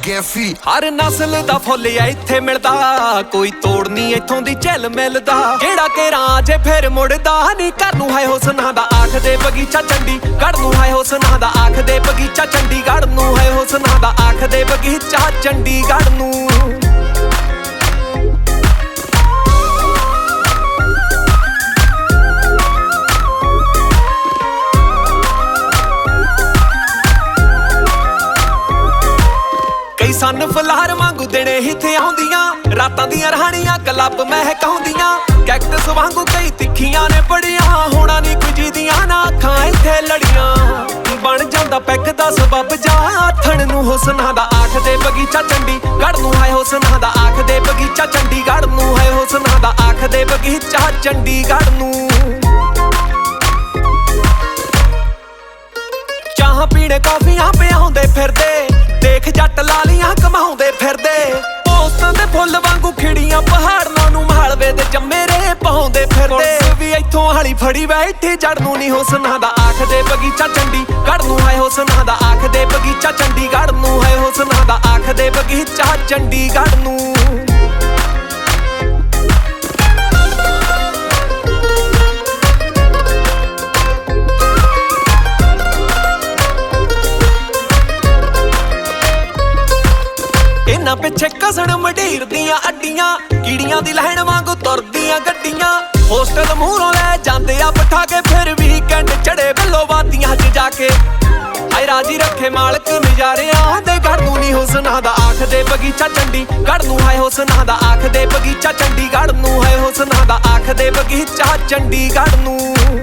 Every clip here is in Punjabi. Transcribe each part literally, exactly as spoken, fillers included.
ਗੈਫੀ ਹਰ ਨਸਲ ਦਾ ਫੁੱਲ ਆ ਇੱਥੇ ਮਿਲਦਾ, ਕੋਈ ਤੋੜ ਨਹੀਂ ਇੱਥੋਂ ਦੀ ਝਿਲ ਮਿਲਦਾ। ਕਿਹੜਾ ਕਿ ਰਾਜੇ ਫਿਰ ਮੁੜਦਾ ਨਹੀਂ, ਘਰ ਨੂੰ ਹੈ ਹੁਸਨਾਂ ਦਾ ਆਖਦੇ ਬਗੀਚਾ ਚੰਡੀਗੜ੍ਹ ਨੂੰ ਹੈ ਹੁਸਨਾਂ ਦਾ ਆਖਦੇ ਬਗੀਚਾ ਚੰਡੀਗੜ੍ਹ ਨੂੰ ਹੈ ਹੁਸਨਾਂ ਦਾ ਆਖਦੇ ਬਗੀਚਾ ਚੰਡੀਗੜ੍ਹ ਨੂੰ। ਕਈ ਸਨ ਫੁਲਹਾਰ ਵਾਂਗੂ ਦਿਨੇ ਇੱਥੇ ਆਉਂਦੀਆਂ, ਰਾਤਾਂ ਦੀਆਂ ਰਹਾਣੀਆਂ ਕਲੱਬ ਮਹਿਕਾਉਂਦੀਆਂ। ਕੈਕਟਸ ਵਾਂਗੂ ਕਈ ਤਿੱਖੀਆਂ ਨੇ ਪੜੀਆਂ, ਹੋਣਾ ਨਹੀਂ ਕੁਝ ਦੀਆਂ ਨਾ ਅੱਖਾਂ ਇੱਥੇ ਲੜੀਆਂ। ਬਣ ਜਾਂਦਾ ਪੈਗ ਦਾ ਸਬੱਬ ਜਾ ਆਥਣ ਨੂੰ ਹੁਸਨਾਂ ਦਾ ਆਖਦੇ ਬਗੀਚਾ ਚੰਡੀਗੜ੍ਹ ਨੂੰ ਹੈ ਹੁਸਨਾਂ ਦਾ ਆਖਦੇ ਬਗੀਚਾ ਚੰਡੀਗੜ੍ਹ ਨੂੰ ਹੈ ਹੁਸਨਾਂ ਦਾ ਆਖਦੇ ਬਗੀਚਾ ਚੰਡੀਗੜ੍ਹ ਨੂੰ। ਚਾਹ ਪੀਣੇ ਕੌਫੀਆਂ ਪਿਆਉਂਦੇ ਫਿਰਦੇ, ਦੇਖ ਜੱਟ ਲਾਲੀਆਂ ਕਮਾਉਂਦੇ ਫਿਰਦੇ। ਪੋਸਤਾਂ ਦੇ ਫੁੱਲ ਵਾਂਗੂ ਖਿੜੀਆਂ ਪਹਾੜਾਂ ਨੂੰ ਮਾਲਵੇ ਦੇ ਜੰਮੇ ਰੇ ਪਾਉਂਦੇ ਫਿਰਦੇ। ਵੀ ਇੱਥੋਂ ਹਾਲੀ ਫੜੀ ਬੈਠੀ ਜੜ ਨੂੰ ਨਹੀਂ ਹੁਸਨਾਂ ਦਾ ਆਖਦੇ ਬਗੀਚਾ ਚੰਡੀਗੜ੍ਹ ਨੂੰ ਹੈ ਹੁਸਨਾਂ ਦਾ ਆਖਦੇ ਬਗੀਚਾ ਚੰਡੀਗੜ੍ਹ ਨੂੰ ਹੈ ਹੁਸਨਾਂ ਦਾ ਆਖਦੇ ਬਗੀਚਾ ਚੰਡੀਗੜ੍ਹ ਨੂੰ। ਇਹਨਾਂ ਪਿੱਛੇ ਕਸਣ ਮੰਡੀਰ ਦੀਆਂ ਅੱਡੀਆਂ, ਕੀੜੀਆਂ ਦੀ ਲੈਣ ਵਾਂਗੂ ਤੁਰਦੀਆਂ ਗੱਡੀਆਂ। ਹੋਸਟਲ ਮੂਹਰੋਂ ਲੈ ਜਾਂਦੇ ਆ ਬਿਠਾ ਕੇ, ਫਿਰ ਵੀਕਐਂਡ ਚੜੇ ਬਿੱਲੋ ਬਾਤੀਆਂ 'ਚ ਜਾ ਕੇ। ਹਾਏ ਰਾਜੀ ਰੱਖੇ ਮਾਲਕ ਨਜ਼ਾਰਿਆਂ ਦੇ, ਘਰ ਨੂੰ ਨਹੀਂ ਹੁਸਨਾਂ ਦਾ ਆਖਦੇ ਬਗੀਚਾ ਚੰਡੀਗੜ੍ਹ ਨੂੰ ਹੈ ਹੁਸਨਾਂ ਦਾ ਆਖਦੇ ਬਗੀਚਾ ਚੰਡੀਗੜ੍ਹ ਨੂੰ ਹੈ ਹੁਸਨਾਂ ਦਾ ਆਖਦੇ ਬਗੀਚਾ ਚੰਡੀਗੜ੍ਹ ਨੂੰ।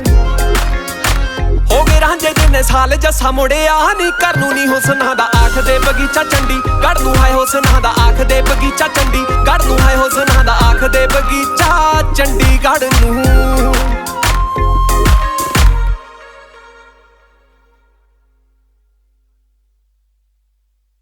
ਹੋ ਗਏ ਰਾਂਝੇ ਜਿੰਨੇ ਸਾਲ ਜੱਸਾ ਮੁੜਿਆ ਨਹੀਂ, ਘਰ ਨੂੰ ਨਹੀਂ ਹੁਸਨਾਂ ਦਾ ਆਖਦੇ ਬਗੀਚਾ ਚੰਡੀਗੜ੍ਹ ਨੂੰ ਹੈ ਹੁਸਨਾਂ ਦਾ ਆਖਦੇ ਬਗੀਚਾ ਚੰਡੀਗੜ੍ਹ ਨੂੰ ਹੈ ਹੁਸਨਾਂ ਦਾ ਆਖਦੇ ਬਗੀਚਾ ਚੰਡੀਗੜ੍ਹ ਨੂੰ।